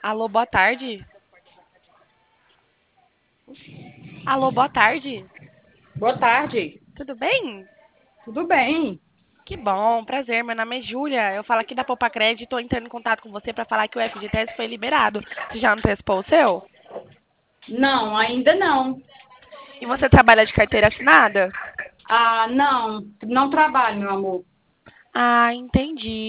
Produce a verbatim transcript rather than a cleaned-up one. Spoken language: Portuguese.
Alô, boa tarde. Alô, boa tarde. Boa tarde. Tudo bem? Tudo bem? Que bom, prazer. Meu nome é Júlia. Eu falo aqui da Poupa Crédito e estou entrando em contato com você para falar que o F G T S foi liberado. Você já antecipou o seu? Não, ainda não. E você trabalha de carteira assinada? Ah, não, não trabalho, meu amor. Ah, entendi.